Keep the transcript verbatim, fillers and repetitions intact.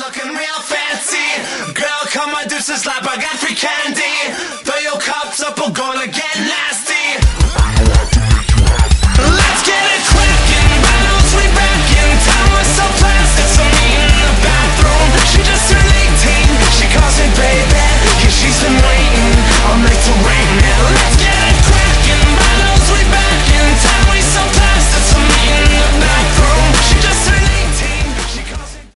looking real fancy. Girl, come on, do some slap, I got free candy. Fill your cups up, we're gonna get nasty.